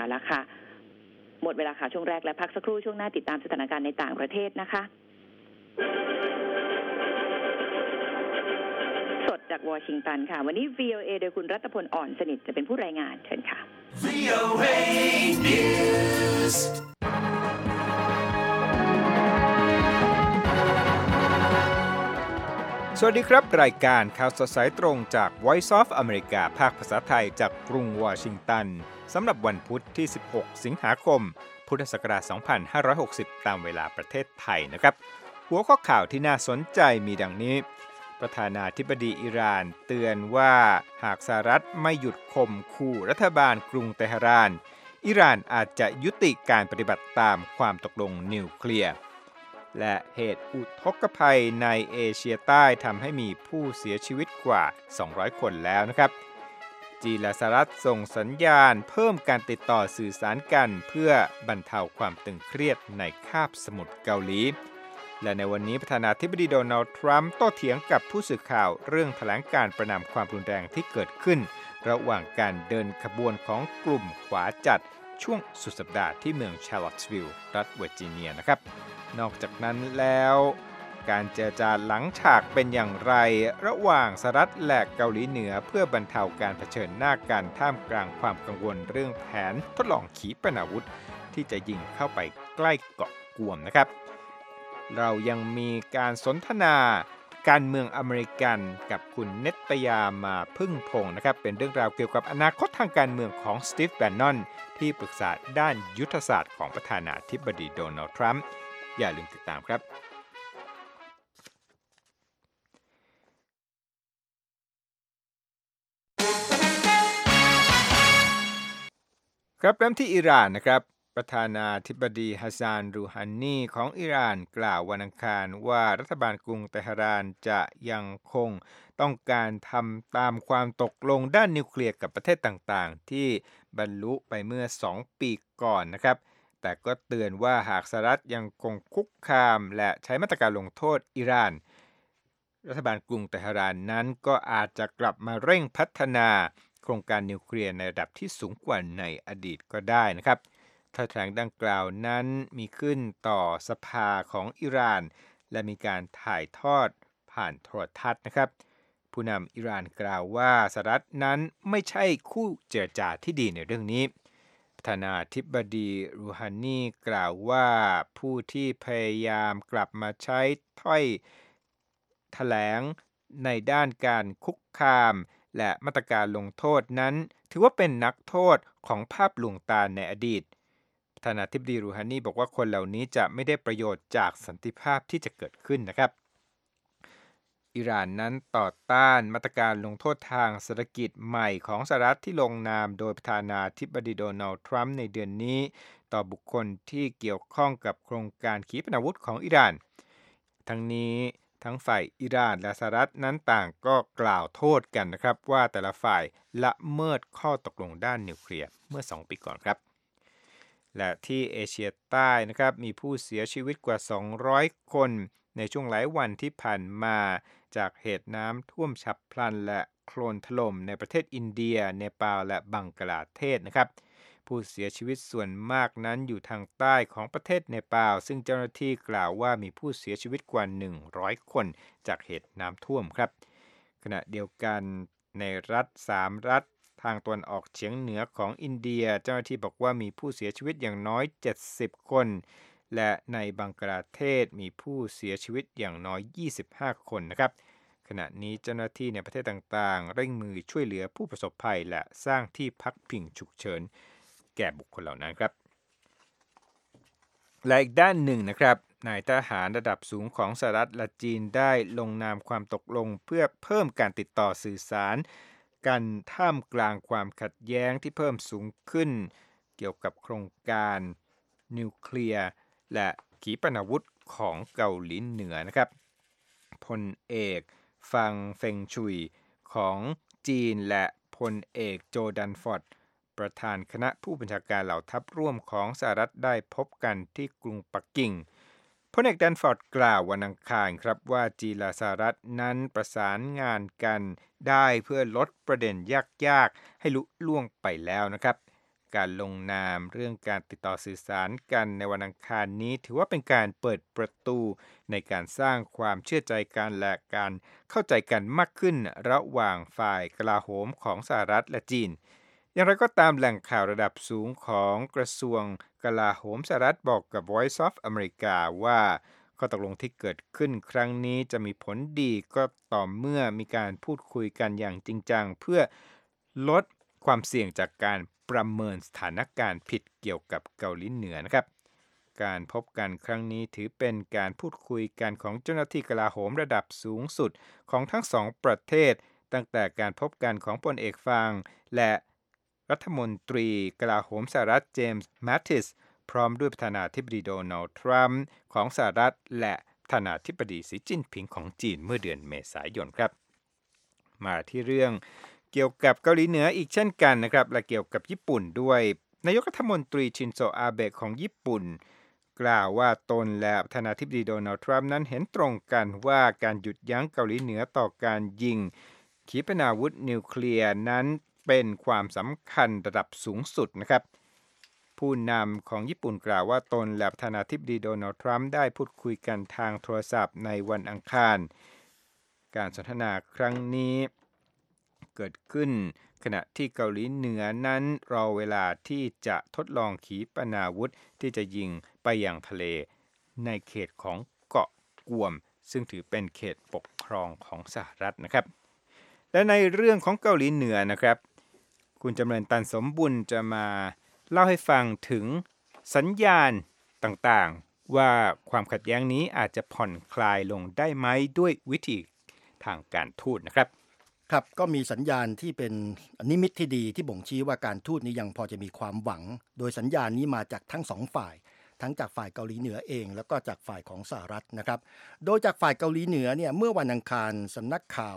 แล้วค่ะหมดเวลาข่าวช่วงแรกและพักสักครู่ช่วงหน้าติดตามสถานการณ์ในต่างประเทศนะคะสดจากวอชิงตันค่ะวันนี้ VOA โดยคุณรัตพลอ่อนสนิทจะเป็นผู้รายงานเชิญค่ะ VOA News สวัสดีครับรายการข่าวสดสายตรงจาก Voice of America ภาคภาษาไทยจากกรุงวอชิงตันสำหรับวันพุธที่16สิงหาคมพุทธศักราช2560ตามเวลาประเทศไทยนะครับหัวข้อข่าวที่น่าสนใจมีดังนี้ประธานาธิบดีอิหร่านเตือนว่าหากสหรัฐไม่หยุดข่มขู่รัฐบาลกรุงเตหะรานอิหร่านอาจจะยุติการปฏิบัติตามความตกลงนิวเคลียร์และเหตุอุทกภัยในเอเชียใต้ทำให้มีผู้เสียชีวิตกว่า200คนแล้วนะครับจีนและสหรัฐส่งสัญญาณเพิ่มการติดต่อสื่อสารกันเพื่อบรรเทาความตึงเครียดในคาบสมุทรเกาหลีและในวันนี้ประธานาธิบดีโดนัลด์ทรัมป์โต้เถียงกับผู้สื่อข่าวเรื่องแถลงการประณามความรุนแรงที่เกิดขึ้นระหว่างการเดินขบวนของกลุ่มขวาจัดช่วงสุดสัปดาห์ที่เมืองชาร์ลอตสวิลล์รัฐเวอร์จิเนียนะครับนอกจากนั้นแล้วการเจรจาหลังฉากเป็นอย่างไรระหว่างสหรัฐและเกาหลีเหนือเพื่อบรรเทาการเผชิญหน้ากันท่ามกลางความกังวลเรื่องแผนทดลองขีปนาวุธที่จะยิงเข้าไปใกล้เกาะกวมนะครับเรายังมีการสนทนาการเมืองอเมริกันกับคุณเนตยามาพึ่งพงศ์นะครับเป็นเรื่องราวเกี่ยวกับอนาคตทางการเมืองของสตีฟแบนนอนที่ปรึกษาด้านยุทธศาสตร์ของประธานาธิบดีโดนัลด์ทรัมป์อย่าลืมติดตามครับครับเริ่มที่อิหร่านนะครับประธานาธิบดีฮัสซานรูฮานีของอิหร่านกล่าววันอังคารว่ารัฐบาลกรุงเตหะรานจะยังคงต้องการทำตามความตกลงด้านนิวเคลียร์กับประเทศต่างๆที่บรรลุไปเมื่อ2ปีก่อนนะครับแต่ก็เตือนว่าหากสหรัฐยังคงคุกคามและใช้มาตรการลงโทษอิหร่านรัฐบาลกรุงเตหะรานนั้นก็อาจจะกลับมาเร่งพัฒนาโครงการนิวเคลียร์ในระดับที่สูงกว่าในอดีตก็ได้นะครับถ้าแถลงดังกล่าวนั้นมีขึ้นต่อสภาของอิหร่านและมีการถ่ายทอดผ่านโทรทัศน์นะครับผู้นำอิหร่านกล่าวว่าสหรัฐนั้นไม่ใช่คู่เจรจาที่ดีในเรื่องนี้ประธานาธิบดีรูฮานีกล่าวว่าผู้ที่พยายามกลับมาใช้ถ้อยแถลงในด้านการคุกคามและมาตรการลงโทษนั้นถือว่าเป็นนักโทษของภาพลวงตาในอดีตประธานาธิบดีรูฮานีบอกว่าคนเหล่านี้จะไม่ได้ประโยชน์จากสันติภาพที่จะเกิดขึ้นนะครับอิหร่านนั้นต่อต้านมาตรการลงโทษทางเศรษฐกิจใหม่ของสหรัฐที่ลงนามโดยประธานาธิบดีโดนัลด์ทรัมป์ในเดือนนี้ต่อบุคคลที่เกี่ยวข้องกับโครงการขีปนาวุธของอิหร่านทั้งนี้ทั้งฝ่ายอิหร่านและสหรัฐนั้นต่างก็กล่าวโทษกันนะครับว่าแต่ละฝ่ายละเมิดข้อตกลงด้านนิวเคลียร์เมื่อ2ปีก่อนครับและที่เอเชียใต้นะครับมีผู้เสียชีวิตกว่า200คนในช่วงหลายวันที่ผ่านมาจากเหตุน้ำท่วมฉับพลันและโคลนถล่มในประเทศอินเดียเนปาลและบังกลาเทศนะครับผู้เสียชีวิตส่วนมากนั้นอยู่ทางใต้ของประเทศเนปาลซึ่งเจ้าหน้าที่กล่าวว่ามีผู้เสียชีวิตกว่า100คนจากเหตุน้ำท่วมครับขณะเดียวกันในรัฐ3รัฐทางตะวันออกเฉียงเหนือของอินเดียเจ้าหน้าที่บอกว่ามีผู้เสียชีวิตอย่างน้อย70คนและในบังกลาเทศมีผู้เสียชีวิตอย่างน้อย25คนนะครับขณะนี้เจ้าหน้าที่ในประเทศต่างๆเร่งมือช่วยเหลือผู้ประสบภัยและสร้างที่พักพิงฉุกเฉินแก่บุคคลเหล่านั้นครับและอีกด้านหนึ่งนะครับนายทหารระดับสูงของสหรัฐและจีนได้ลงนามความตกลงเพื่อเพิ่มการติดต่อสื่อสารกันท่ามกลางความขัดแย้งที่เพิ่มสูงขึ้นเกี่ยวกับโครงการนิวเคลียร์และขีปนาวุธของเกาหลีเหนือนะครับพลเอกฟังเฟงชุยของจีนและพลเอกโจดันฟอร์ดประธานคณะผู้บัญชาการเหล่าทัพร่วมของสหรัฐได้พบกันที่กรุงปักกิ่งพลเอกดันฟอร์ดกล่าววันอังคารครับว่าจีนและสหรัฐนั้นประสานงานกันได้เพื่อลดประเด็นยากๆให้ลุล่วงไปแล้วนะครับการลงนามเรื่องการติดต่อสื่อสารกันในวันอังคารนี้ถือว่าเป็นการเปิดประตูในการสร้างความเชื่อใจกันและการเข้าใจกันมากขึ้นระหว่างฝ่ายกลาโหมของสหรัฐและจีนอย่างไรก็ตามแหล่งข่าวระดับสูงของกระทรวงกลาโหมสหรัฐบอกกับ Voice of America ว่าข้อตกลงที่เกิดขึ้นครั้งนี้จะมีผลดีก็ต่อเมื่อมีการพูดคุยกันอย่างจริงจังเพื่อลดความเสี่ยงจากการประเมินสถานการณ์ผิดเกี่ยวกับเกาหลีเหนือนะครับการพบกันครั้งนี้ถือเป็นการพูดคุยกันของเจ้าหน้าที่กลาโหมระดับสูงสุดของทั้งสองประเทศตั้งแต่การพบกันของพลเอกฟางและรัฐมนตรีกลาโหมสหรัฐเจมส์แมตติสพร้อมด้วยประธานาธิบดีโดนัลด์ทรัมป์ของสหรัฐและประธานาธิบดีสีจิ้นผิงของจีนเมื่อเดือนเมษายนครับมาที่เรื่องเกี่ยวกับเกาหลีเหนืออีกเช่นกันนะครับและเกี่ยวกับญี่ปุ่นด้วยนายกรัฐมนตรีชินโซอาเบะของญี่ปุ่นกล่าวว่าตนและประธานาธิบดีโดนัลด์ทรัมป์นั้นเห็นตรงกันว่าการหยุดยั้งเกาหลีเหนือต่อการยิงขีปนาวุธนิวเคลียร์นั้นเป็นความสำคัญระดับสูงสุดนะครับผู้นำของญี่ปุ่นกล่าวว่าตนและประธานาธิบดีโดนัลด์ทรัมป์ได้พูดคุยกันทางโทรศัพท์ในวันอังคารการสนทนาครั้งนี้เกิดขึ้นขณะที่เกาหลีเหนือนั้นรอเวลาที่จะทดลองขีปนาวุธที่จะยิงไปยังทะเลในเขตของเกาะกวมซึ่งถือเป็นเขตปกครองของสหรัฐนะครับและในเรื่องของเกาหลีเหนือนะครับคุณจำเริญตันสมบุญจะมาเล่าให้ฟังถึงสัญญาณต่างๆว่าความขัดแย้งนี้อาจจะผ่อนคลายลงได้ไหมด้วยวิธีทางการทูตนะครับครับก็มีสัญญาณที่เป็นนิมิตที่ดีที่บ่งชี้ว่าการทูตนี้ยังพอจะมีความหวังโดยสัญญาณนี้มาจากทั้งสองฝ่ายทั้งจากฝ่ายเกาหลีเหนือเองแล้วก็จากฝ่ายของสหรัฐนะครับโดยจากฝ่ายเกาหลีเหนือเนี่ยเมื่อวันอังคารสำนักข่าว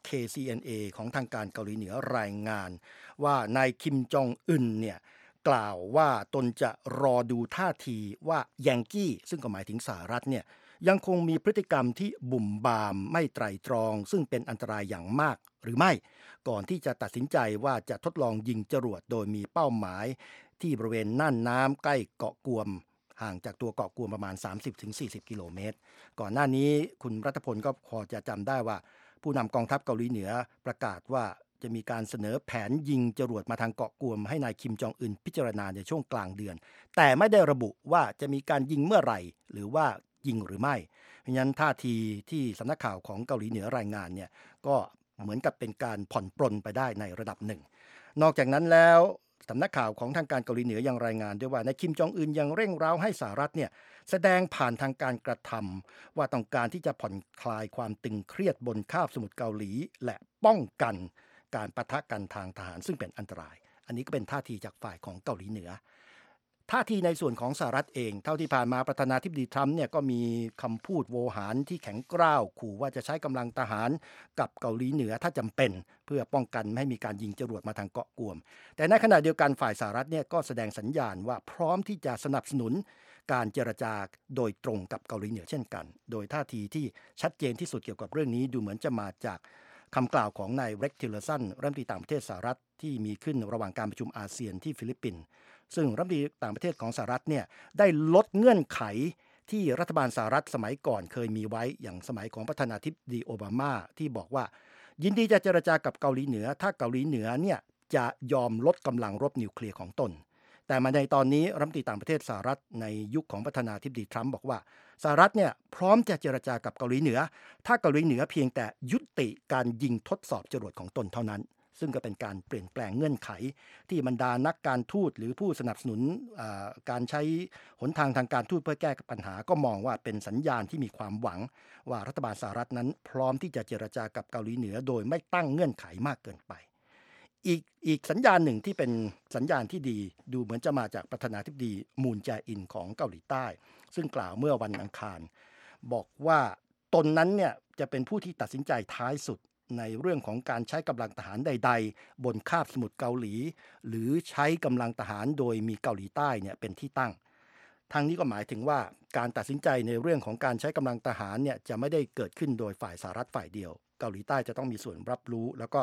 KCNA ของทางการเกาหลีเหนือรายงานว่านายคิมจองอึนเนี่ยกล่าวว่าตนจะรอดูท่าทีว่ายังกี้ซึ่งก็หมายถึงสหรัฐเนี่ยยังคงมีพฤติกรรมที่บุ่มบามไม่ไตร่ตรองซึ่งเป็นอันตรายอย่างมากหรือไม่ก่อนที่จะตัดสินใจว่าจะทดลองยิงจรวดโดยมีเป้าหมายที่บริเวณน่านน้ำใกล้เกาะกวมห่างจากตัวเกาะกวมประมาณ 30-40 กิโลเมตรก่อนหน้านี้คุณรัฐพลก็พอจะจำได้ว่าผู้นำกองทัพเกาหลีเหนือประกาศว่าจะมีการเสนอแผนยิงจรวดมาทางเกาะกวมให้นายคิมจองอึนพิจารณาในช่วงกลางเดือนแต่ไม่ได้ระบุว่าจะมีการยิงเมื่อไหร่หรือว่ายิงหรือไม่เพราะฉะนั้นท่าทีที่สำนักข่าวของเกาหลีเหนือรายงานเนี่ยก็เหมือนกับเป็นการผ่อนปรนไปได้ในระดับหนึ่งนอกจากนั้นแล้วสำนักข่าวของทางการเกาหลีเหนือยังรายงานด้วยว่านายคิมจองอึนยังเร่งเร้าให้สหรัฐเนี่ยแสดงผ่านทางการกระทำว่าต้องการที่จะผ่อนคลายความตึงเครียดบนคาบสมุทรเกาหลีและป้องกันการปะทะกันทางทหารซึ่งเป็นอันตรายอันนี้ก็เป็นท่าทีจากฝ่ายของเกาหลีเหนือท่าทีในส่วนของสหรัฐเองเท่าที่ผ่านมาประธานาธิบดีทรัมป์เนี่ยก็มีคำพูดโวหารที่แข็งกร้าวขู่ว่าจะใช้กำลังทหารกับเกาหลีเหนือถ้าจำเป็นเพื่อป้องกันไม่ให้มีการยิงจรวดมาทางเกาะกวมแต่ในขณะเดียวกันฝ่ายสหรัฐเนี่ยก็แสดงสัญญาณว่าพร้อมที่จะสนับสนุนการเจรจาโดยตรงกับเกาหลีเหนือเช่นกันโดยท่าทีที่ชัดเจนที่สุดเกี่ยวกับเรื่องนี้ดูเหมือนจะมาจากคำกล่าวของนายเร็กทิลเลอร์สันรัฐมนตรีต่างประเทศสหรัฐที่มีขึ้นระหว่างการประชุมอาเซียนที่ฟิลิปปินส์ซึ่งรัฐมนตรีต่างประเทศของสหรัฐเนี่ยได้ลดเงื่อนไขที่รัฐบาลสหรัฐสมัยก่อนเคยมีไว้อย่างสมัยของประธานาธิบดีโอบามาที่บอกว่ายินดีจะเจรจากับเกาหลีเหนือถ้าเกาหลีเหนือเนี่ยจะยอมลดกำลังรบนิวเคลียร์ของตนแต่มาในตอนนี้รัฐมนตรีต่างประเทศสหรัฐในยุคของประธานาธิบดีทรัมป์บอกว่าสหรัฐเนี่ยพร้อมจะเจรจากับเกาหลีเหนือถ้าเกาหลีเหนือเพียงแต่ยุติการยิงทดสอบจรวดของตนเท่านั้นซึ่งก็เป็นการเปลี่ยนแปลงเงื่อนไขที่บรรดานักการทูตหรือผู้สนับสนุนการใช้หนทางทางการทูตเพื่อแก้ปัญหาก็มองว่าเป็นสัญญาณที่มีความหวังว่ารัฐบาลสหรัฐนั้นพร้อมที่จะเจรจากับเกาหลีเหนือโดยไม่ตั้งเงื่อนไขมากเกินไปอีกสัญญาณหนึ่งที่เป็นสัญญาณที่ดีดูเหมือนจะมาจากประธานาธิบดีมูนแจอินของเกาหลีใต้ซึ่งกล่าวเมื่อวันอังคารบอกว่าตนนั้นเนี่ยจะเป็นผู้ที่ตัดสินใจท้ายสุดในเรื่องของการใช้กำลังทหารใดๆบนคาบสมุทรเกาหลีหรือใช้กำลังทหารโดยมีเกาหลีใต้เนี่ยเป็นที่ตั้งทางนี้ก็หมายถึงว่าการตัดสินใจในเรื่องของการใช้กำลังทหารเนี่ยจะไม่ได้เกิดขึ้นโดยฝ่ายสหรัฐฝ่ายเดียวเกาหลีใต้จะต้องมีส่วนรับรู้แล้วก็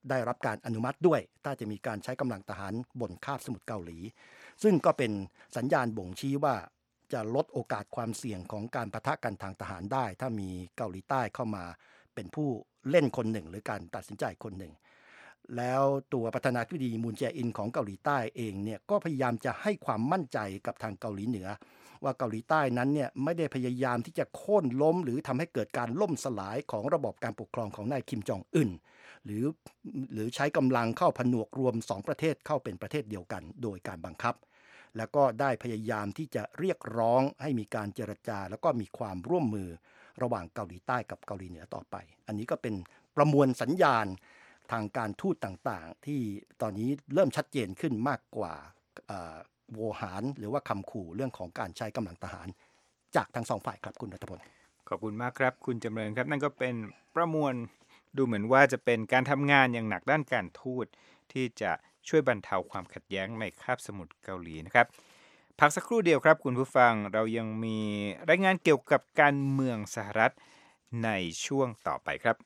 ได้รับการอนุมัติด้วยถ้าจะมีการใช้กำลังทหารบนคาบสมุทรเกาหลีซึ่งก็เป็นสัญญาณบ่งชี้ว่าจะลดโอกาสความเสี่ยงของการปะทะกันทางทหารได้ถ้ามีเกาหลีใต้เข้ามาเป็นผู้เล่นคนหนึ่งหรือการตัดสินใจคนหนึ่งแล้วตัวประธานาธิบดีมูนแจอินของเกาหลีใต้เองเนี่ยก็พยายามจะให้ความมั่นใจกับทางเกาหลีเหนือว่าเกาหลีใต้นั้นเนี่ยไม่ได้พยายามที่จะโค่นล้มหรือทำให้เกิดการล่มสลายของระบบการปกครองของนายคิมจองอึนหรือใช้กำลังเข้าผนวกรวม2ประเทศเข้าเป็นประเทศเดียวกันโดยการบังคับแล้วก็ได้พยายามที่จะเรียกร้องให้มีการเจรจาแล้วก็มีความร่วมมือระหว่างเกาหลีใต้กับเกาหลีเหนือต่อไปอันนี้ก็เป็นประมวลสัญญาณทางการทูตต่างๆที่ตอนนี้เริ่มชัดเจนขึ้นมากกว่าโวหารหรือว่าคำขู่เรื่องของการใช้กำลังทหารจากทั้งสองฝ่ายครับคุณรัฐพลขอบคุณมากครับคุณจำเริญครับนั่นก็เป็นประมวลดูเหมือนว่าจะเป็นการทำงานอย่างหนักด้านการทูตที่จะช่วยบรรเทาความขัดแย้งในคาบสมุทรเกาหลีนะครับพักสักครู่เดียวครับคุณผู้ฟังเรายังมีรายงานเกี่ยวกับการเมืองสหรัฐในช่วงต่อไปครับ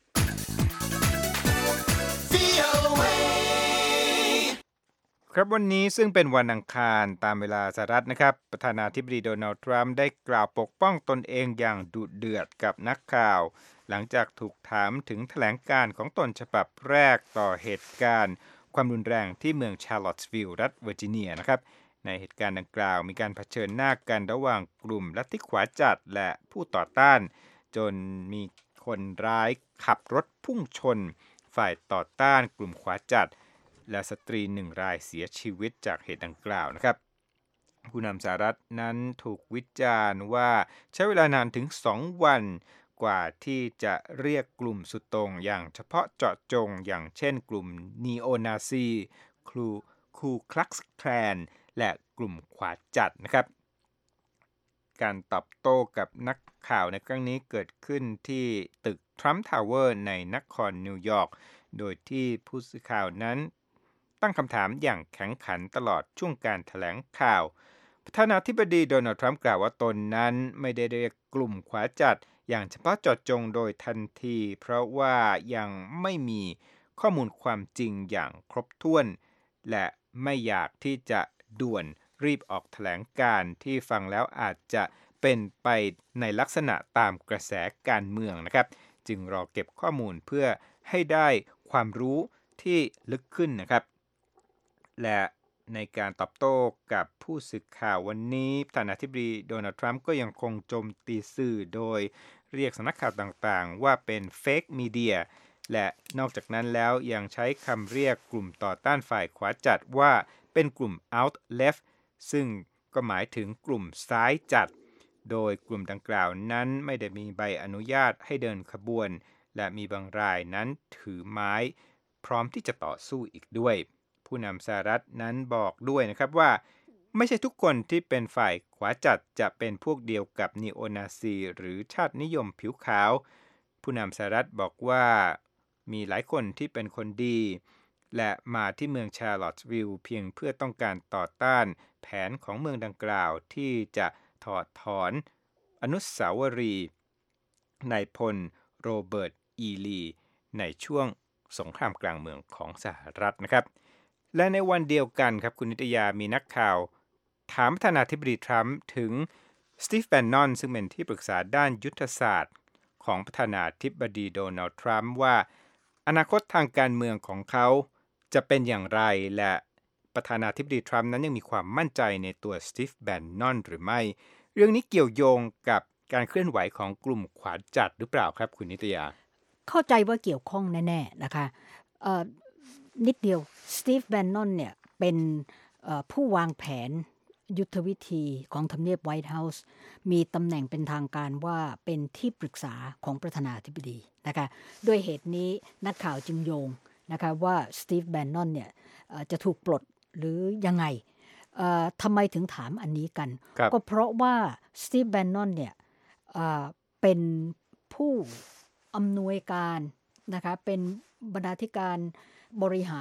ครับวันนี้ซึ่งเป็นวันอังคารตามเวลาสหรัฐนะครับประธานาธิบดีโดนัลด์ทรัมป์ได้กล่าวปกป้องตนเองอย่างดุเดือดกับนักข่าวหลังจากถูกถามถึงแถลงการณ์ของตนฉบับแรกต่อเหตุการณ์ความรุนแรงที่เมืองชาร์ลอตสวิลล์รัฐเวอร์จิเนียนะครับในเหตุการณ์ดังกล่าวมีการเผชิญหน้ากันระหว่างกลุ่มลัทธิขวาจัดและผู้ต่อต้านจนมีคนร้ายขับรถพุ่งชนฝ่ายต่อต้านกลุ่มขวาจัดและสตรี1รายเสียชีวิตจากเหตุดังกล่าวนะครับผู้นำสหรัฐนั้นถูกวิจารณ์ว่าใช้เวลานานถึง2วันกว่าที่จะเรียกกลุ่มสุดโต่งอย่างเฉพาะเจาะจงอย่างเช่นกลุ่มนีโอนาซีคูคลักซ์แคลนและกลุ่มขวาจัดนะครับการตอบโต้กับนักข่าวในครั้งนี้เกิดขึ้นที่ตึกทรัมป์ทาวเวอร์ในนครนิวยอร์กโดยที่ผู้สื่อข่าวนั้นตั้งคำถามอย่างแข็งขันตลอดช่วงการแถลงข่าวประธานาธิบดีโดนัลด์ทรัมป์กล่าวว่าตนนั้นไม่ได้เรียกกลุ่มขวาจัดอย่างเฉพาะเจาะจงโดยทันทีเพราะว่ายังไม่มีข้อมูลความจริงอย่างครบถ้วนและไม่อยากที่จะด่วนรีบออกแถลงการณ์ที่ฟังแล้วอาจจะเป็นไปในลักษณะตามกระแสการเมืองนะครับจึงรอเก็บข้อมูลเพื่อให้ได้ความรู้ที่ลึกขึ้นนะครับและในการตอบโต้กับผู้สื่อข่าววันนี้ประธานาธิบดีโดนัลด์ทรัมป์ก็ยังคงโจมตีสื่อโดยเรียกสำนักข่าวต่างๆว่าเป็นเฟกมีเดียและนอกจากนั้นแล้วยังใช้คำเรียกกลุ่มต่อต้านฝ่ายขวาจัดว่าเป็นกลุ่ม out left ซึ่งก็หมายถึงกลุ่มซ้ายจัดโดยกลุ่มดังกล่าวนั้นไม่ได้มีใบอนุญาตให้เดินขบวนและมีบางรายนั้นถือไม้พร้อมที่จะต่อสู้อีกด้วยผู้นำสหรัฐนั้นบอกด้วยนะครับว่าไม่ใช่ทุกคนที่เป็นฝ่ายขวาจัดจะเป็นพวกเดียวกับนีโอนาซีหรือชาตินิยมผิวขาวผู้นำสหรัฐบอกว่ามีหลายคนที่เป็นคนดีและมาที่เมืองชาร์ลอตสวิลล์เพียงเพื่อต้องการต่อต้านแผนของเมืองดังกล่าวที่จะถอดถอนอนุสาวรีย์นายพลโรเบิร์ตอีลีในช่วงสงครามกลางเมืองของสหรัฐนะครับและในวันเดียวกันครับคุณนิตยามีนักข่าวถามประธานาธิบดีทรัมป์ถึงสตีฟแบนนอนซึ่งเป็นที่ปรึกษาด้านยุทธศาสตร์ของประธานาธิบดีโดนัลด์ทรัมป์ว่าอนาคตทางการเมืองของเขาจะเป็นอย่างไรและประธานาธิบดีทรัมป์นั้นยังมีความมั่นใจในตัวสตีฟแบนนอนหรือไม่เรื่องนี้เกี่ยวโยงกับการเคลื่อนไหวของกลุ่มขวาจัดหรือเปล่าครับคุณนิตยาเข้าใจว่าเกี่ยวข้องแน่ๆนะคะนิดเดียวสตีฟแบนนอนเนี่ยเป็นผู้วางแผนยุทธวิธีของทำเนียบไวท์เฮาส์มีตำแหน่งเป็นทางการว่าเป็นที่ปรึกษาของประธานาธิบดีนะคะด้วยเหตุนี้นักข่าวจึงโยงนะคะว่าสตีฟแบนนอนเนี่ยจะถูกปลดหรือยังไงทำไมถึงถามอันนี้กันก็เพราะว่าสตีฟแบนนอนเนี่ยเป็นผู้อำนวยการนะคะเป็นบรรณาธิการบริหาร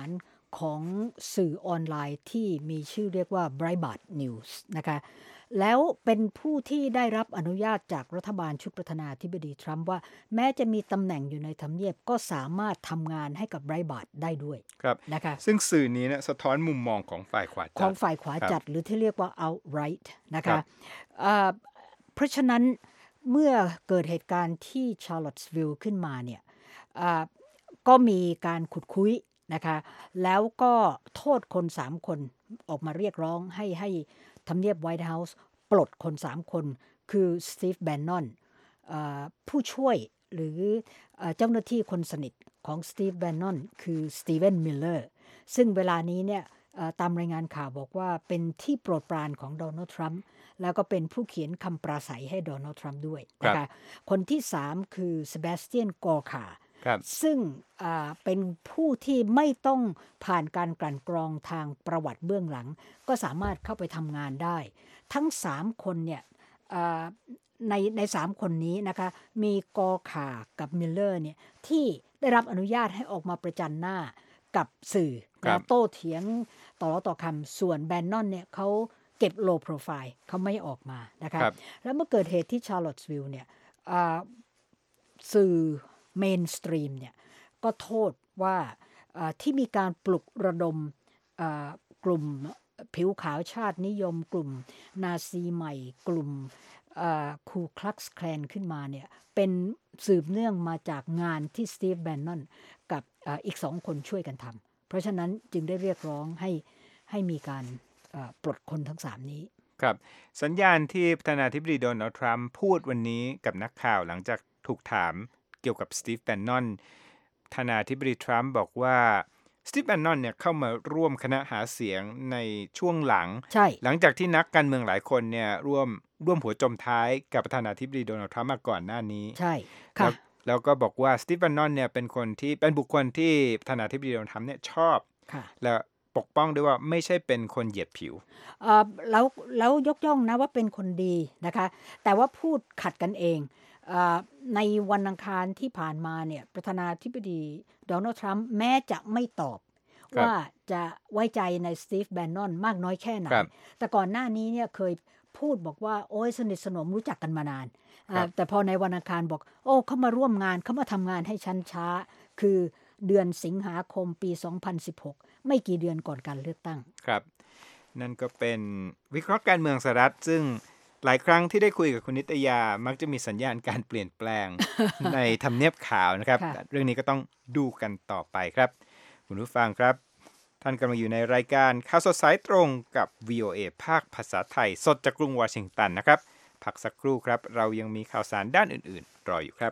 ของสื่อออนไลน์ที่มีชื่อเรียกว่า Breitbart News นะคะแล้วเป็นผู้ที่ได้รับอนุญาตจากรัฐบาลชุดประธานาธิบดีทรัมป์ว่าแม้จะมีตำแหน่งอยู่ในทำเนียบก็สามารถทำงานให้กับ Breitbart ได้ด้วยนะคะซึ่งสื่อนี้นะสะท้อนมุมมองของฝ่ายขวาจัดหรือที่เรียกว่า outright นะคะเพราะฉะนั้นเมื่อเกิดเหตุการณ์ที่ Charlottesville ขึ้นมาเนี่ยก็มีการขุดคุยนะคะแล้วก็โทษคน3คนออกมาเรียกร้องให้ทำเนียบ White House ปลดคน3คนคือสตีฟแบนนอนผู้ช่วยหรือเจ้าหน้าที่คนสนิทของสตีฟแบนนอนคือสตีเวนมิลเลอร์ซึ่งเวลานี้เนี่ยตามรายงานข่าวบอกว่าเป็นที่โปรดปรานของโดนัลด์ทรัมป์แล้วก็เป็นผู้เขียนคำปราศัยให้โดนัลด์ทรัมป์ด้วยนะคะคนที่3คือเซบาสเตียนกอร์คาซึ่งเป็นผู้ที่ไม่ต้องผ่านการกลั่นกรองทางประวัติเบื้องหลังก็สามารถเข้าไปทำงานได้ทั้ง3คนเนี่ยใน3คนนี้นะคะมีกอร์คากับมิลเลอร์เนี่ยที่ได้รับอนุญาตให้ออกมาประจันหน้ากับสื่อโต้เถียงต่อคำส่วนแบนนอนเนี่ยเขาเก็บ low profile เขาไม่ออกมานะคะแล้วเมื่อเกิดเหตุที่ Charlottesville เนี่ยสื่อเมนสตรีมเนี่ยก็โทษว่าที่มีการปลุกระดมกลุ่มผิวขาวชาตินิยมกลุ่มนาซีใหม่กลุ่มคูคลักซ์แคลนขึ้นมาเนี่ยเป็นสืบเนื่องมาจากงานที่สตีฟแบนนอนกับอีก2คนช่วยกันทำเพราะฉะนั้นจึงได้เรียกร้องให้มีการปลดคนทั้ง3นี้ครับสัญญาณที่ประธานาธิบดีโดนัลด์ทรัมป์พูดวันนี้กับนักข่าวหลังจากถูกถามเกี่ยวกับสตีฟแบนนอนประธานาธิบดีทรัมป์บอกว่าสตีฟแบนนอนเนี่ยเข้ามาร่วมคณะหาเสียงในช่วงหลังหลังจากที่นักการเมืองหลายคนเนี่ยร่วมหัวจมท้ายกับประธานาธิบดีโดนัลด์ทรัมป์มาก่อนหน้านี้ใช่ค่ะแล้วก็บอกว่าสตีฟแบนนอนเนี่ยเป็นบุคคลที่ประธานาธิบดีโดนัลด์ทรัมป์เนี่ยชอบและปกป้องด้วยว่าไม่ใช่เป็นคนเหยียดผิวแล้วยกย่องนะว่าเป็นคนดีนะคะแต่ว่าพูดขัดกันเองในวันอังคารที่ผ่านมาเนี่ยประธานาธิบดีโดนัลด์ทรัมป์แม้จะไม่ตอบว่าจะไว้ใจในสตีฟแบนนอนมากน้อยแค่ไหนแต่ก่อนหน้านี้เนี่ยเคยพูดบอกว่าโอ้ยสนิทสนมรู้จักกันมานานแต่พอในวันอังคารบอกโอ้เขามาร่วมงานเขามาทำงานให้ชั้นช้าคือเดือนสิงหาคมปี2016ไม่กี่เดือนก่อนการเลือกตั้งครับนั่นก็เป็นวิเคราะห์การเมืองสหรัฐซึ่งหลายครั้งที่ได้คุยกับคุณนิตยามักจะมีสัญญาณการเปลี่ยนแปลง ในทำเนียบขาวนะครับเรื่องนี้ก็ต้องดูกันต่อไปครับคุณผู้ฟังครับท่านกำลังอยู่ในรายการข่าวสดสายตรงกับ VOA ภาคภาษาไทยสดจากกรุงวอชิงตันนะครับพักสักครู่ครับเรายังมีข่าวสารด้านอื่นๆรออยู่ครับ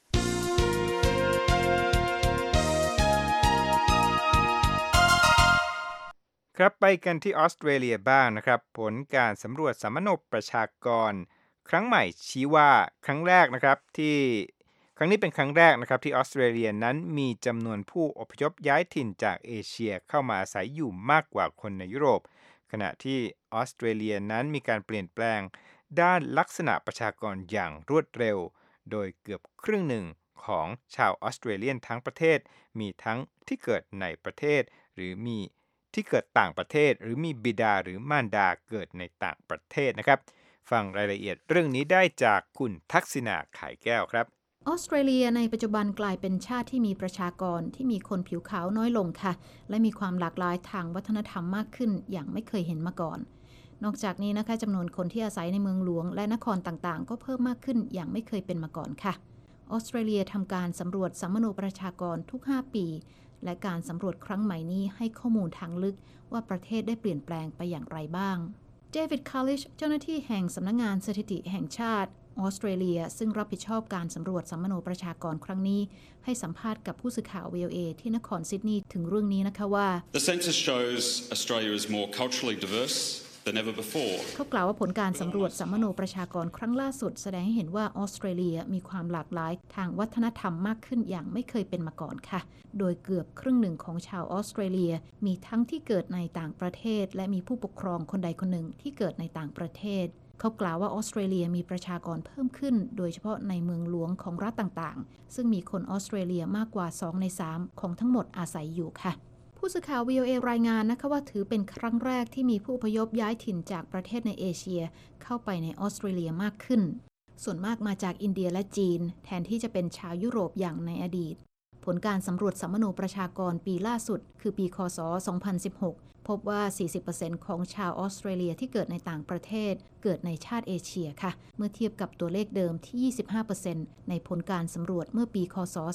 ครับไปกันที่ออสเตรเลียบ้างนะครับผลการสำรวจสัมมโนประชากรครั้งใหม่ชี้ว่าครั้งนี้เป็นครั้งแรกนะครับที่ออสเตรเลียนั้นมีจำนวนผู้อพยพย้ายถิ่นจากเอเชียเข้ามาอาศัยอยู่มากกว่าคนในยุโรปขณะที่ออสเตรเลียนั้นมีการเปลี่ยนแปลงด้านลักษณะประชากรอย่างรวดเร็วโดยเกือบครึ่งหนึ่งของชาวออสเตรเลียนทั้งประเทศมีทั้งที่เกิดในประเทศหรือมีที่เกิดต่างประเทศหรือมีบิดาหรือมารดาเกิดในต่างประเทศนะครับฟังรายละเอียดเรื่องนี้ได้จากคุณทักษิณาไข่แก้วครับออสเตรเลียในปัจจุบันกลายเป็นชาติที่มีประชากรที่มีคนผิวขาวน้อยลงค่ะและมีความหลากหลายทางวัฒนธรรมมากขึ้นอย่างไม่เคยเห็นมาก่อนนอกจากนี้นะคะจำนวนคนที่อาศัยในเมืองหลวงและนครต่างๆก็เพิ่มมากขึ้นอย่างไม่เคยเป็นมาก่อนค่ะออสเตรเลียทำการสำรวจสัมมโนประชากรทุก5ปีและการสำรวจครั้งใหม่นี้ให้ข้อมูลทางลึกว่าประเทศได้เปลี่ยนแปลงไปอย่างไรบ้างเดวิดคาลิชเจ้าหน้าที่แห่งสำนักงานสถิติแห่งชาติออสเตรเลียซึ่งรับผิดชอบการสำรวจสัมมโนประชากรครั้งนี้ให้สัมภาษณ์กับผู้สื่อข่าว VOA ที่นครซิดนีย์ถึงเรื่องนี้นะคะว่า The census shows Australia is more culturally diverse than ever before เขากล่าวว่าผลการสำรวจสัมมโนประชากรครั้งล่าสุดแสดงให้เห็นว่าออสเตรเลียมีความหลากหลายทางวัฒนธรรมมากขึ้นอย่างไม่เคยเป็นมาก่อนค่ะโดยเกือบครึ่งหนึ่งของชาวออสเตรเลียมีทั้งที่เกิดในต่างประเทศและมีผู้ปกครองคนใดคนหนึ่งที่เกิดในต่างประเทศเขากล่าวว่าออสเตรเลียมีประชากรเพิ่มขึ้นโดยเฉพาะในเมืองหลวงของรัฐต่างๆซึ่งมีคนออสเตรเลียมากกว่า2 ใน 3ของทั้งหมดอาศัยอยู่ค่ะผผู้สื่อข่าว VOA รายงานนะคะว่าถือเป็นครั้งแรกที่มีผู้อพยพย้ายถิ่นจากประเทศในเอเชียเข้าไปในออสเตรเลียมากขึ้นส่วนมากมาจากอินเดียและจีนแทนที่จะเป็นชาวยุโรปอย่างในอดีตผลการสำรวจสัมมโนประชากรปีล่าสุดคือปีคศ 2016 พบว่า 40% ของชาวออสเตรเลียที่เกิดในต่างประเทศเกิดในชาติเอเชียค่ะเมื่อเทียบกับตัวเลขเดิมที่ 25% ในผลการสำรวจเมื่อปีคศ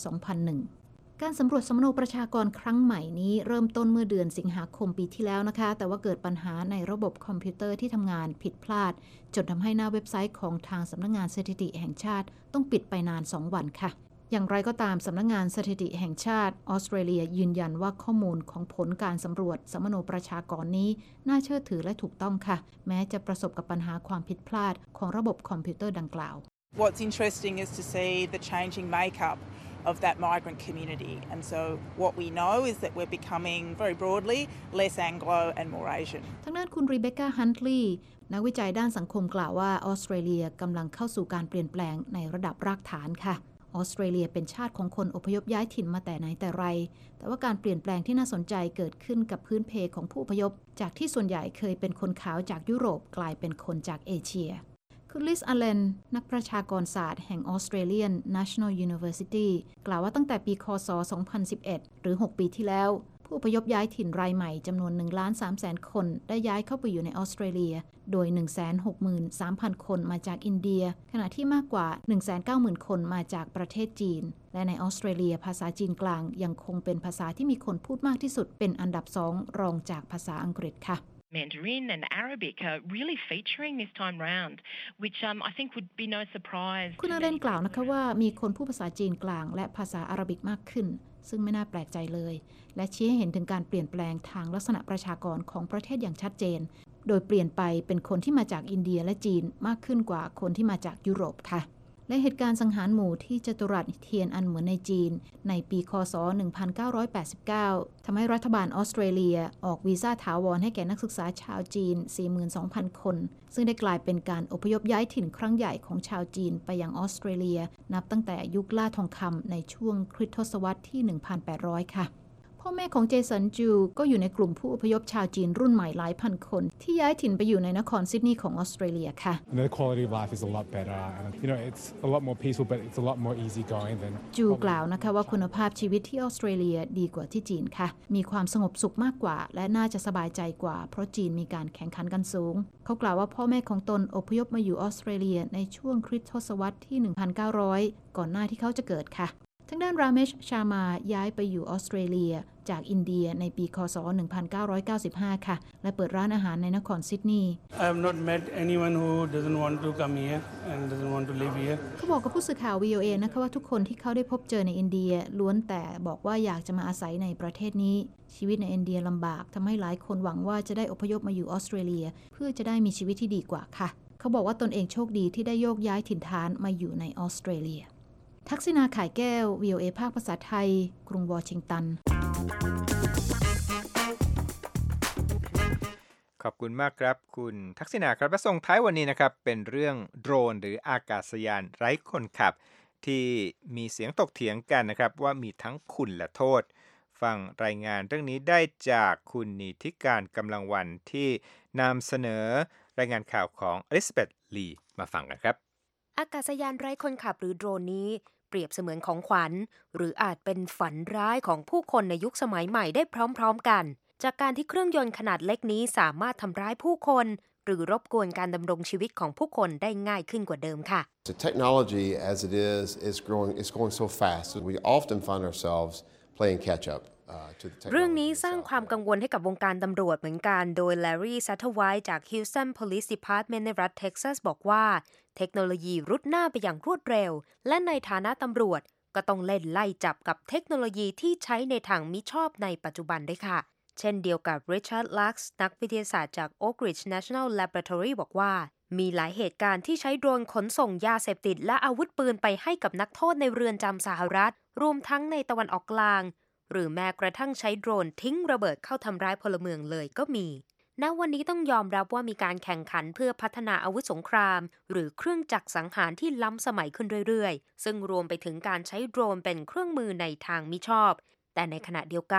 2001 การสำรวจสัมมโนประชากรครั้งใหม่นี้เริ่มต้นเมื่อเดือนสิงหาคมปีที่แล้วนะคะแต่ว่าเกิดปัญหาในระบบคอมพิวเตอร์ที่ทำงานผิดพลาดจนทำให้หน้าเว็บไซต์ของทางสำนักงานสถิติแห่งชาติต้องปิดไปนาน 2 วันค่ะอย่างไรก็ตามสำนักงานสถิติแห่งชาติออสเตรเลียยืนยันว่าข้อมูลของผลการสำรวจสัมมโนประชากรนี้น่าเชื่อถือและถูกต้องค่ะแม้จะประสบกับปัญหาความผิดพลาดของระบบคอมพิวเตอร์ดังกล่าว What's interesting is to see the changing makeup of that migrant community and so what we know is that we're becoming very broadly less Anglo and more Asian ทางด้านคุณรีเบคก้าฮันต์ลีย์นักวิจัยด้านสังคมกล่าวว่าออสเตรเลียกำลังเข้าสู่การเปลี่ยนแปลงในระดับรากฐานค่ะออสเตรเลียเป็นชาติของคนอพยพย้ายถิ่นมาแต่ไหนแต่ไรแต่ว่าการเปลี่ยนแปลงที่น่าสนใจเกิดขึ้นกับพื้นเพของผู้อพยพจากที่ส่วนใหญ่เคยเป็นคนขาวจากยุโรปกลายเป็นคนจากเอเชียคุณลิสอัลเลนนักประชากรศาสตร์แห่ง Australian National University กล่าวว่าตั้งแต่ปีคศ 2011 หรือ 6 ปีที่แล้วผู้อพยพย้ายถิ่นรายใหม่จำนวน 1,300,000 คนได้ย้ายเข้าไปอยู่ในออสเตรเลียโดย 163,000 คนมาจากอินเดียขณะที่มากกว่า 190,000 คนมาจากประเทศจีนและในออสเตรเลียภาษาจีนกลางยังคงเป็นภาษาที่มีคนพูดมากที่สุดเป็นอันดับ 2 รองจากภาษาอังกฤษค่ะ Mandarin and Arabic are really featuring this time round, which I think would be no surprise. คุณอาเลนกล่าวนะคะว่ามีคนพูดภาษาจีนกลางและภาษาอาหรับิกมากขึ้นซึ่งไม่น่าแปลกใจเลยและชี้ให้เห็นถึงการเปลี่ยนแปลงทางลักษณะประชากรของประเทศอย่างชัดเจนโดยเปลี่ยนไปเป็นคนที่มาจากอินเดียและจีนมากขึ้นกว่าคนที่มาจากยุโรปค่ะและเหตุการณ์สังหารหมู่ที่จัตุรัสเทียนอันเหมือนในจีนในปีคศ 1989 ทำให้รัฐบาลออสเตรเลียออกวีซ่าถาวรให้แก่นักศึกษาชาวจีน 42,000 คนซึ่งได้กลายเป็นการอพยพย้ายถิ่นครั้งใหญ่ของชาวจีนไปยังออสเตรเลียนับตั้งแต่ยุคล่าทองคำในช่วงคริสตศตวรรษที่ 1,800 ค่ะพ่อแม่ของเจสันจูก็อยู่ในกลุ่มผู้อพยพชาวจีนรุ่นใหม่หลายพันคนที่ย้ายถิ่นไปอยู่ในนครซิดนีย์ของออสเตรเลียค่ะ The quality of life is a lot better and it's a lot more peaceful but it's a lot more easy going than จูกล่าวนะคะว่าคุณภาพชีวิตที่ออสเตรเลียดีกว่าที่จีนค่ะมีความสงบสุขมากกว่าและน่าจะสบายใจกว่าเพราะจีนมีการแข่งขันกันสูงเขากล่าวว่าพ่อแม่ของตนอพยพมาอยู่ออสเตรเลียในช่วงคริสตศตวรรษที่ 1,900 ก่อนหน้าที่เขาจะเกิดค่ะทางด้านราเมชชามาย้ายไปอยู่ออสเตรเลียจากอินเดียในปีคศ 1995 ค่ะและเปิดร้านอาหารในนครซิดนีย์ I have not met anyone who doesn't want to come here and doesn't want to live here เขาบอกกับผู้สื่อข่าว VOA นะคะว่าทุกคนที่เขาได้พบเจอในอินเดียล้วนแต่บอกว่าอยากจะมาอาศัยในประเทศนี้ชีวิตในอินเดียลำบากทำให้หลายคนหวังว่าจะได้อพยพมาอยู่ออสเตรเลียเพื่อจะได้มีชีวิตที่ดีกว่าค่ะเขาบอกว่าตนเองโชคดีที่ได้โยกย้ายถิ่นฐานมาอยู่ในออสเตรเลียทักษิณาข่ายแก้ว VOA ภาคภาษาไทยกรุงวอชิงตันขอบคุณมากครับคุณทักษิณาครับและส่งท้ายวันนี้นะครับเป็นเรื่องโดรนหรืออากาศยานไร้คนขับที่มีเสียงตกเถียงกันนะครับว่ามีทั้งคุณและโทษฟังรายงานเรื่องนี้ได้จากคุณนิติการกำลังวันที่นำเสนอรายงานข่าวของอลิซาเบธลีมาฟังกันครับอากาศยานไร้คนขับหรือโดรนนี้เปรียบเสมือนของขวัญหรืออาจเป็นฝันร้ายของผู้คนในยุคสมัยใหม่ได้พร้อมๆกันจากการที่เครื่องยนต์ขนาดเล็กนี้สามารถทำร้ายผู้คนหรือรบกวนการดำรงชีวิตของผู้คนได้ง่ายขึ้นกว่าเดิมค่ะ The technology as it is growing is going so fast that we often find ourselves playing catch up เรื่องนี้สร้างความกังวลให้กับวงการตำรวจเหมือนกันโดย Larry Satterwhite จาก Houston Police Department ในรัฐเท็กซัสบอกว่าเทคโนโลยีรุดหน้าไปอย่างรวดเร็วและในฐานะตำรวจก็ต้องเล่นไล่จับกับเทคโนโลยีที่ใช้ในทางมิชอบในปัจจุบันด้วยค่ะเช่นเดียวกับ Richard Lux นักวิทยาศาสตร์จาก Oak Ridge National Laboratory บอกว่ามีหลายเหตุการณ์ที่ใช้โดรนขนส่งยาเสพติดและอาวุธปืนไปให้กับนักโทษในเรือนจำสหรัฐรวมทั้งในตะวันออกกลางหรือแม้กระทั่งใช้โดรนทิ้งระเบิดเข้าทำร้ายพลเมืองเลยก็มีณวันนี้ต้องยอมรับว่ามีการแข่งขันเพื่อพัฒนาอาวุธสงครามหรือเครื่องจักรสังหารที่ล้ำสมัยขึ้นเรื่อยๆซึ่งรวมไปถึงการใช้โดรนเป็นเครื่องมือในทางมิชอบแต่ในขณะเดียวกัน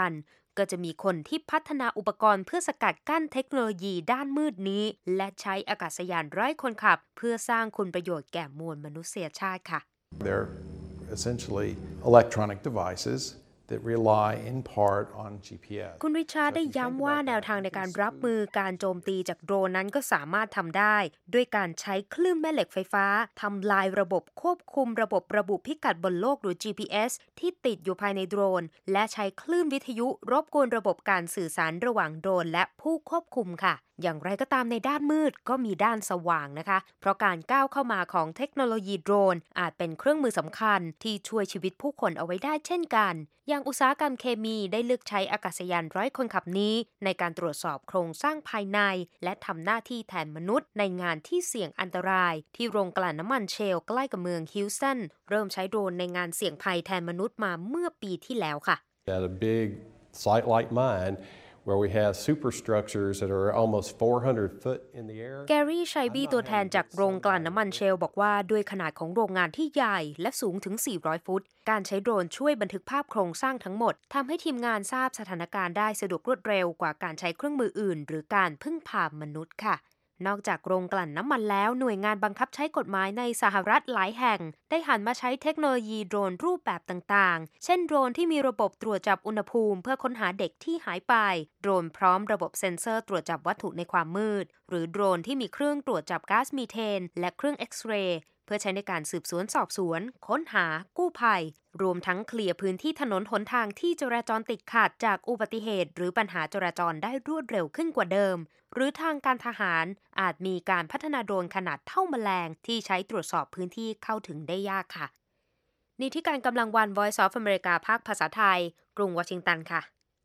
ก็จะมีคนที่พัฒนาอุปกรณ์เพื่อสกัดกั้นเทคโนโลยีด้านมืดนี้และใช้อากาศยานไร้คนขับเพื่อสร้างคุณประโยชน์แก่มวลมนุษยชาติค่ะ They're essentially electronic devices that rely in part on GPS คุณริชาร์ดได้ย้ำว่าแนวทางในการรับมือการโจมตีจากโดรนนั้นก็สามารถทำได้ด้วยการใช้คลื่นแม่เหล็กไฟฟ้าทำลายระบบควบคุมระบบระบุพิกัดบนโลกหรือ GPS ที่ติดอยู่ภายในโดรนและใช้คลื่นวิทยุรบกวนระบบการสื่อสารระหว่างโดรนและผู้ควบคุมค่ะอย่างไรก็ตามในด้านมืดก็มีด้านสว่างนะคะเพราะการก้าวเข้ามาของเทคโนโลยีโดรนอาจเป็นเครื่องมือสำคัญที่ช่วยชีวิตผู้คนเอาไว้ได้เช่นกันอย่างอุตสาหกรรมเคมีได้เลือกใช้อากาศยานไร้คนขับนี้ในการตรวจสอบโครงสร้างภายในและทำหน้าที่แทนมนุษย์ในงานที่เสี่ยงอันตรายที่โรงกลั่นน้ำมันเชลใกล้กับเมืองฮิวสตันเริ่มใช้โดรนในงานเสี่ยงภัยแทนมนุษย์มาเมื่อปีที่แล้วค่ะ At a big site like mine where we have superstructures that are almost 400 foot in the air แกรี่ชัยบี้ตัวแทนจากโรงกลั่นน้ำมันเชลบอกว่าด้วยขนาดของโรงงานที่ใหญ่และสูงถึง400ฟุตการใช้โดรนช่วยบันทึกภาพโครงสร้างทั้งหมดทำให้ทีมงานทราบสถานการณ์ได้สะดวกรวดเร็วกว่าการใช้เครื่องมืออื่นหรือการพึ่งพามนุษย์ค่ะนอกจากโรงกลั่นน้ำมันแล้วหน่วยงานบังคับใช้กฎหมายในสหรัฐหลายแห่งได้หันมาใช้เทคโนโลยีโดรนรูปแบบต่างๆเช่นโดรนที่มีระบบตรวจจับอุณหภูมิเพื่อค้นหาเด็กที่หายไปโดรนพร้อมระบบเซ็นเซอร์ตรวจจับวัตถุในความมืดหรือโดรนที่มีเครื่องตรวจจับก๊าซมีเทนและเครื่องเอ็กซเรย์เพื่อใช้ในการสืบสวนสอบสวนค้นหากู้ภัยรวมทั้งเคลียร์พื้นที่ถนนหนทางที่จราจรติดขัดจากอุบัติเหตุหรือปัญหาจราจรได้รวดเร็วขึ้นกว่าเดิมหรือทางการทหารอาจมีการพัฒนาโดรนขนาดเท่าแมลงที่ใช้ตรวจสอบพื้นที่เข้าถึงได้ยากค่ะนี่ที่การกำลังวัน Voice of America ภาคภาษาไทยกรุงวอชิงตันค่ะ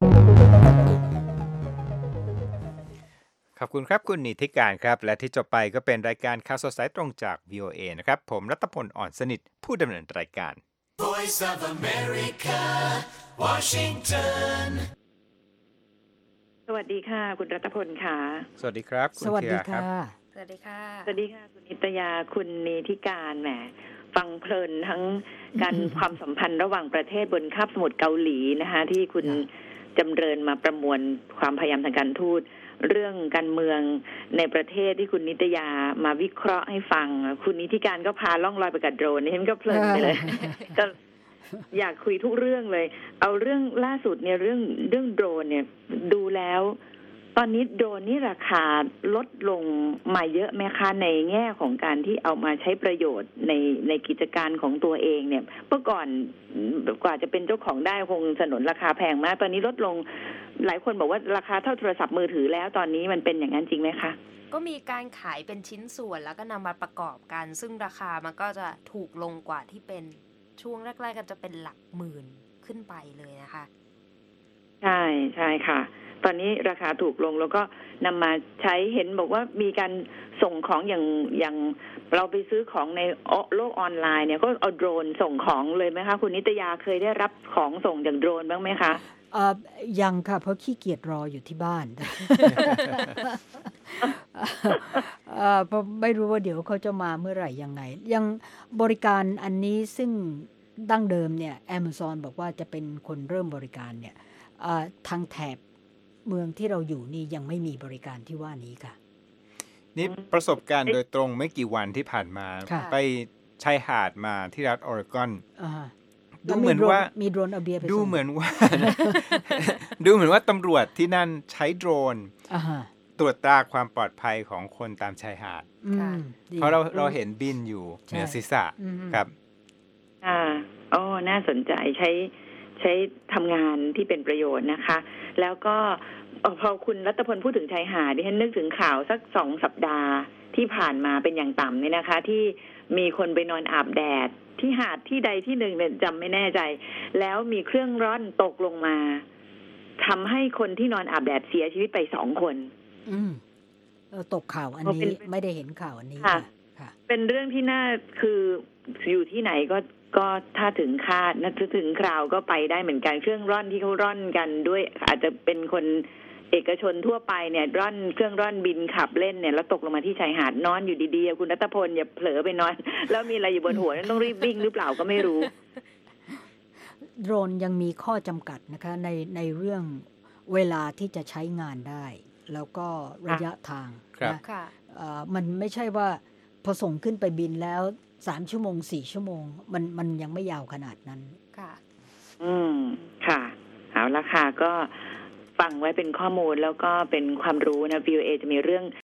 ขอบคุณครับคุณนิติการครับและที่จบไปก็เป็นรายการข่าวสดสายตรงจาก VOA นะครับผมรัตพล อ่อนสนิทผู้ดำเนินรายการ Voice of America Washington สวัสดีค่ะคุณรัตพลค่ะสวัสดีครับคุณสวัสดีค่ะสวัสดีค่ะสวัสดีค่ะคุณนิตยาคุณนิติการแหมฟังเพลินทั้งการ ความสัมพันธ์ระหว่างประเทศบนคาบสมุทรเกาหลีนะคะที่คุณจำเริญมาประมวลความพยายามทางการทูตเรื่องการเมืองในประเทศที่คุณนิตยามาวิเคราะห์ให้ฟังคุณนิติการก็พาล่องลอยไปกับโดรนนี่ฉันก็เพลินไปเลย ก็อยากคุยทุกเรื่องเลยเอาเรื่องล่าสุดเนี่ยเรื่องโดรนเนี่ยดูแล้วตอนนี้โดรนนี่ราคาลดลงมาเยอะไหมคะในแง่ของการที่เอามาใช้ประโยชน์ในกิจการของตัวเองเนี่ยเมื่อก่อนกว่าจะเป็นเจ้าของได้คงสนนราคาแพงมากตอนนี้ลดลงหลายคนบอกว่าราคาเท่าโทรศัพท์มือถือแล้วตอนนี้มันเป็นอย่างนั้นจริงไหมคะก็มีการขายเป็นชิ้นส่วนแล้วก็นำมาประกอบกันซึ่งราคามันก็จะถูกลงกว่าที่เป็นช่วงแรกๆก็จะเป็นหลักหมื่นขึ้นไปเลยนะคะใช่ใช่ค่ะตอนนี้ราคาถูกลงแล้วก็นำมาใช้เห็นบอกว่ามีการส่งของอย่างเราไปซื้อของในโลกออนไลน์เนี่ยก็เอาโดรนส่งของเลยไหมคะคุณนิตยาเคยได้รับของส่งจากโดรนบ้างไหมคะยังค่ะเพราะขี้เกียจรออยู่ที่บ้าน เพราะไม่รู้ว่าเดี๋ยวเขาจะมาเมื่อไหร่ยังไงยังบริการอันนี้ซึ่งดั้งเดิมเนี่ย Amazon บอกว่าจะเป็นคนเริ่มบริการเนี่ยทางแถบเมืองที่เราอยู่นี่ยังไม่มีบริการที่ว่านี้ค่ะนี่ประสบการณ์โดยตรงไม่กี่วันที่ผ่านมาไปชายหาดมาที่รัฐออริกอนดูเหมือนว่ามีโดรนเอาเบียร์ไปดูเหมือนว่าตำรวจที่นั่นใช้โดรนตรวจตราความปลอดภัยของคนตามชายหาดเพราะเราเห็นบินอยู่เหนือศีรษะครับอ๋อน่าสนใจใช้ทำงานที่เป็นประโยชน์นะคะแล้วก็พอคุณรัตพลพูดถึงชายหาดดิฉันนึกถึงข่าวสัก2 สัปดาห์ที่ผ่านมาเป็นอย่างต่ำเนี่ยนะคะที่มีคนไปนอนอาบแดดที่หาดที่ใดที่หนึ่งเนี่ยจำไม่แน่ใจแล้วมีเครื่องร่อนตกลงมาทำให้คนที่นอนอาบแดดเสียชีวิตไป2 คนตกข่าวอันนี้ไม่ได้เห็นข่าวอันนี้ค่ะเป็นเรื่องที่น่าคืออยู่ที่ไหนก็ถ้าถึงคาดนะถึงคราวก็ไปได้เหมือนกันเครื่องร่อนที่เขาร่อนกันด้วยอาจจะเป็นคนเอกชนทั่วไปเนี่ยร่อนเครื่องร่อนบินขับเล่นเนี่ยแล้วตกลงมาที่ชายหาดนอนอยู่ดีๆคุณรัตพลอย่าเผลอไปนอนแล้วมีอะไรอยู่บนหัวต้องรีบวิ่งหรือเปล่าก็ไม่รู้โดรนยังมีข้อจำกัดนะคะในเรื่องเวลาที่จะใช้งานได้แล้วก็ระยะทางนะมันไม่ใช่ว่าพอส่งขึ้นไปบินแล้ว3 ชั่วโมง4 ชั่วโมงมันยังไม่ยาวขนาดนั้นค่ะค่ะเอาละค่ะก็ฟังไว้เป็นข้อมูลแล้วก็เป็นความรู้นะ VOA จะมีเรื่อง